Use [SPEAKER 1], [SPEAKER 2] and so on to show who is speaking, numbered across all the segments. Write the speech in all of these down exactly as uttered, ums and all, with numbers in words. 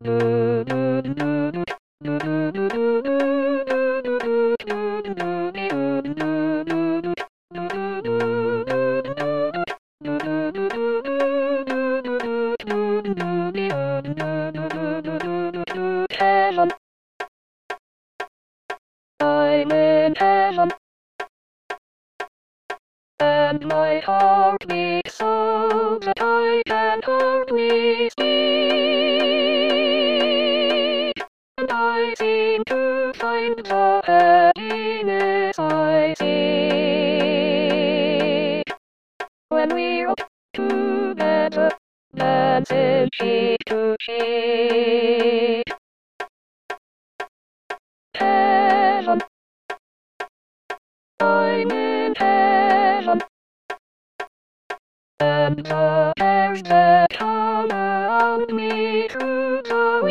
[SPEAKER 1] Heaven. I'm in heaven. And my heart beats so that I can hardly speak. And I seem to find the happiness I seek when we're up together, dancing cheek to cheek. Heaven. I'm in heaven. And the cares that hung around me through the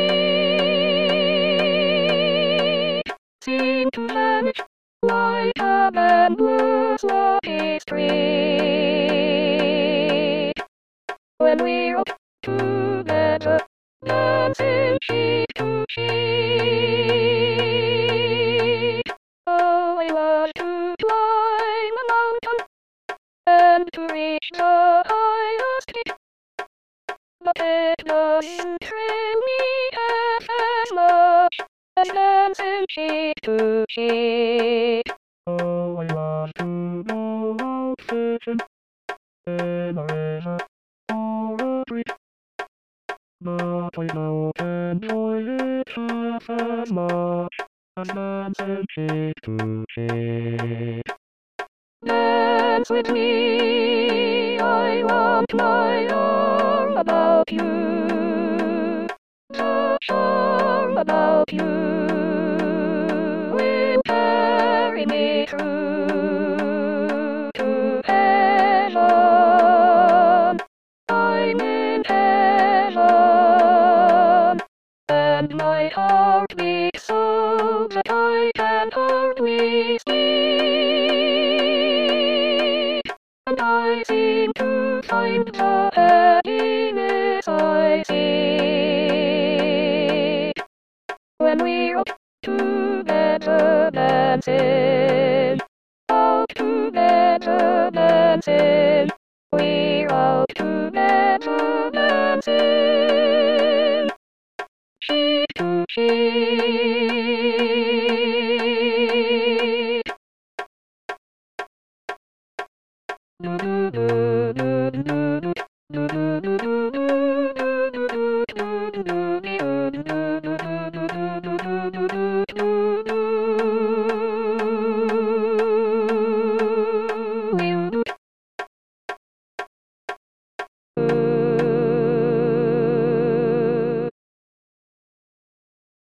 [SPEAKER 1] week seem to vanish like a boundless lucky streak when we're up together, dancing cheek to cheek. Oh, I want to climb a mountain and to reach the highest peak, but it doesn't thrill me half as much as dancing cheek to cheek.
[SPEAKER 2] Oh, I want to go out fishing in a river or a creek, but I don't enjoy it half as much as dancing cheek to cheek.
[SPEAKER 1] Dance with me, I want my arm about you. Touch arm about you will carry me through to heaven. I'm in heaven, and my heart beats so that I can hardly speak. And I seem to find the happiness I seek when we're up together, dancing, out together, dancing. We're out together, dancing, cheek to cheek.